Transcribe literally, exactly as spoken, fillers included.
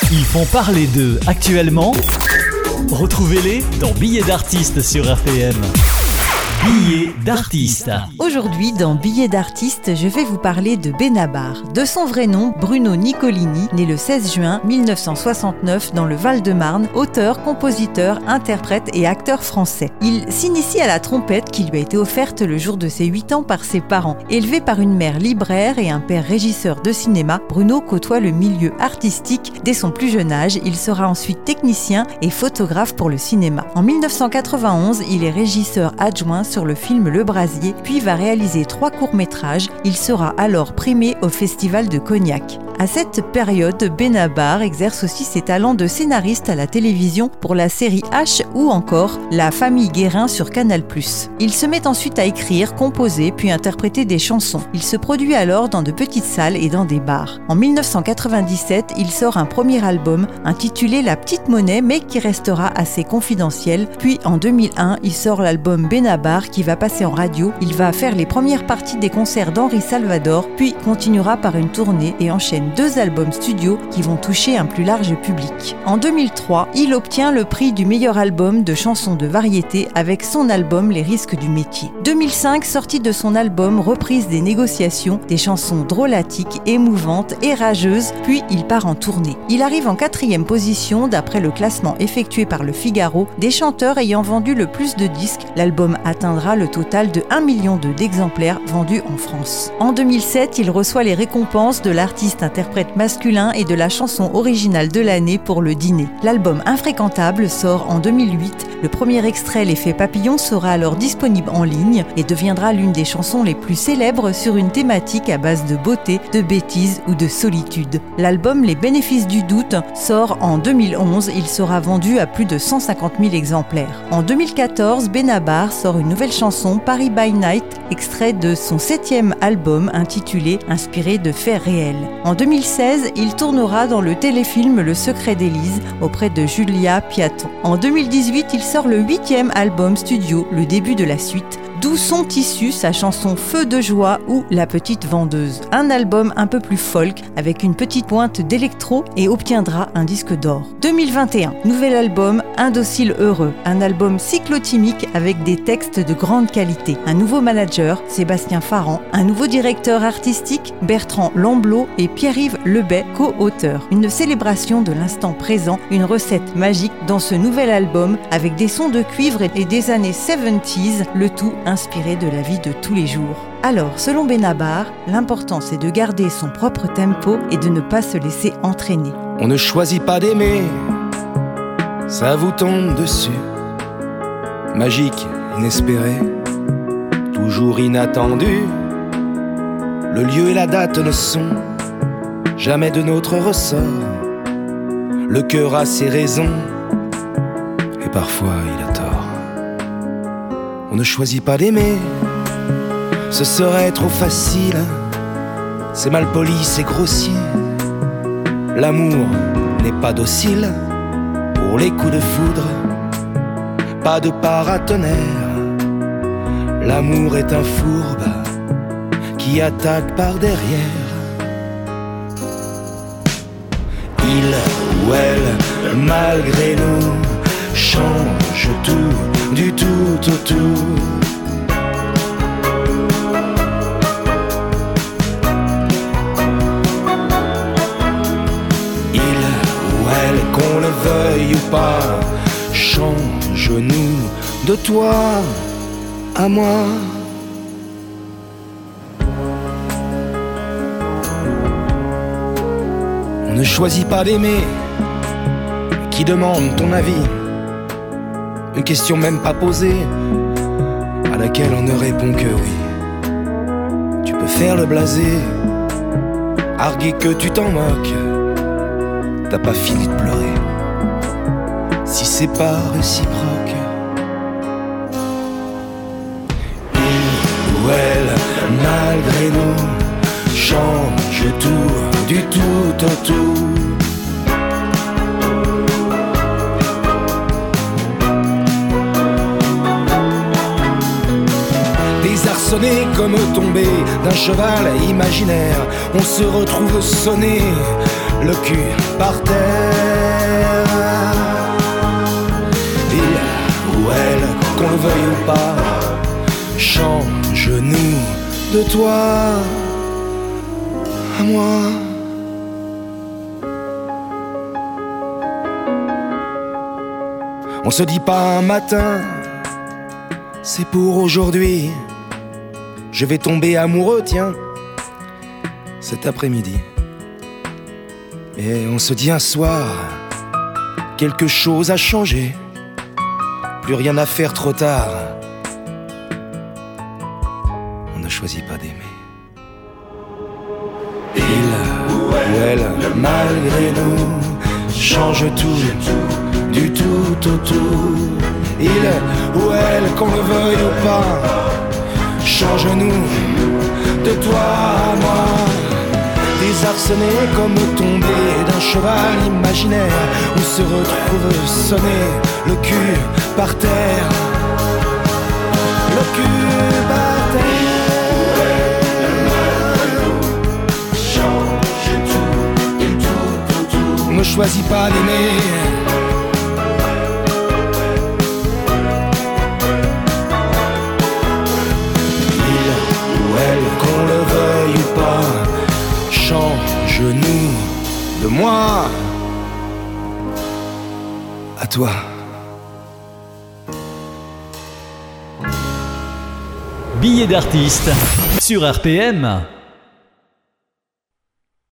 Ils font parler d'eux actuellement. Retrouvez-les dans Billets d'artistes sur R P M. Billets d'artistes. Aujourd'hui, dans Billets d'artistes, je vais vous parler de Benabar. De son vrai nom, Bruno Nicolini, né le seize juin mille neuf cent soixante-neuf dans le Val-de-Marne, auteur, compositeur, interprète et acteur français. Il s'initie à la trompette qui lui a été offerte le jour de ses huit ans par ses parents. Élevé par une mère libraire et un père régisseur de cinéma, Bruno côtoie le milieu artistique dès son plus jeune âge. Il sera ensuite technicien et photographe pour le cinéma. En mille neuf cent quatre-vingt-onze, il est régisseur adjoint sur le film Le Brasier, puis va réaliser trois courts-métrages. Il sera alors primé au Festival de Cognac. À cette période, Benabar exerce aussi ses talents de scénariste à la télévision pour la série H ou encore La famille Guérin sur Canal plus. Il se met ensuite à écrire, composer, puis interpréter des chansons. Il se produit alors dans de petites salles et dans des bars. En mille neuf cent quatre-vingt-dix-sept, il sort un premier album intitulé La Petite Monnaie, mais qui restera assez confidentiel. Puis en deux mille un, il sort l'album Benabar qui va passer en radio. Il va faire les premières parties des concerts d'Henri Salvador, puis continuera par une tournée et enchaîne deux albums studio qui vont toucher un plus large public. En deux mille trois, il obtient le prix du meilleur album de chansons de variété avec son album Les risques du métier. deux mille cinq, sortie de son album Reprise des négociations, des chansons drôlatiques, émouvantes et rageuses, puis il part en tournée. Il arrive en quatrième position d'après le classement effectué par Le Figaro des chanteurs ayant vendu le plus de disques. L'album atteindra le total de un million deux d'exemplaires vendus en France. En deux mille sept, il reçoit les récompenses de l'artiste interprète masculin et de la chanson originale de l'année pour Le Dîner. L'album Infréquentable sort en deux mille huit. Le premier extrait, L'effet papillon, sera alors disponible en ligne et deviendra l'une des chansons les plus célèbres sur une thématique à base de beauté, de bêtise ou de solitude. L'album Les bénéfices du doute sort en deux mille onze. Il sera vendu à plus de cent cinquante mille exemplaires. En deux mille quatorze, Benabar sort une nouvelle chanson, Paris by Night, extrait de son septième album intitulé Inspiré de faits réels. En deux mille seize, il tournera dans le téléfilm Le Secret d'Élise auprès de Julia Piaton. En deux mille dix-huit, il sort le huitième album studio, le début de la suite, d'où sont issus sa chanson Feu de joie ou La petite vendeuse. Un album un peu plus folk avec une petite pointe d'électro et obtiendra un disque d'or. deux mille vingt et un, nouvel album Indocile heureux, un album cyclotimique avec des textes de grande qualité. Un nouveau manager, Sébastien Farran, un nouveau directeur artistique, Bertrand Lamblot et Pierre-Yves Lebet, co-auteurs. Une célébration de l'instant présent, une recette magique dans ce nouvel album avec des sons de cuivre et des années soixante-dix, le tout inspiré de la vie de tous les jours. Alors, selon Benabar, l'important c'est de garder son propre tempo et de ne pas se laisser entraîner. On ne choisit pas d'aimer, ça vous tombe dessus. Magique, inespéré, toujours inattendu. Le lieu et la date ne sont jamais de notre ressort. Le cœur a ses raisons et parfois il a tort. On ne choisit pas d'aimer, ce serait trop facile. C'est mal poli, c'est grossier. L'amour n'est pas docile pour les coups de foudre. Pas de paratonnerre. L'amour est un fourbe qui attaque par derrière. Il ou elle, malgré nous, change tout, du tout au tout. Il ou elle, qu'on le veuille ou pas, change-nous de toi à moi. On ne choisit pas d'aimer, qui demande ton avis. Une question même pas posée, à laquelle on ne répond que oui. Tu peux faire le blasé, arguer que tu t'en moques. T'as pas fini de pleurer, si c'est pas réciproque. Il ou elle, malgré nous, change tout, du tout au tout. Désarçonné comme tombé d'un cheval imaginaire, on se retrouve sonné le cul par terre. Il ou elle, qu'on le veuille ou pas, change-nous de toi à moi. On se dit pas un matin, c'est pour aujourd'hui. Je vais tomber amoureux, tiens, cet après-midi. Et on se dit un soir, quelque chose a changé. Plus rien à faire trop tard. On ne choisit pas d'aimer. Il ou elle, malgré nous, change tout, du tout au tout. Il ou elle, qu'on le veuille ou pas, change-nous de toi à moi. Désarçonné comme tombé d'un cheval imaginaire, on se retrouve sonné, le cul par terre. Le cul par terre. Change tout, du tout au tout. On ne choisit pas d'aimer. Qu'on le veuille ou pas, change-nous de moi à toi. Billet d'artiste sur R P M.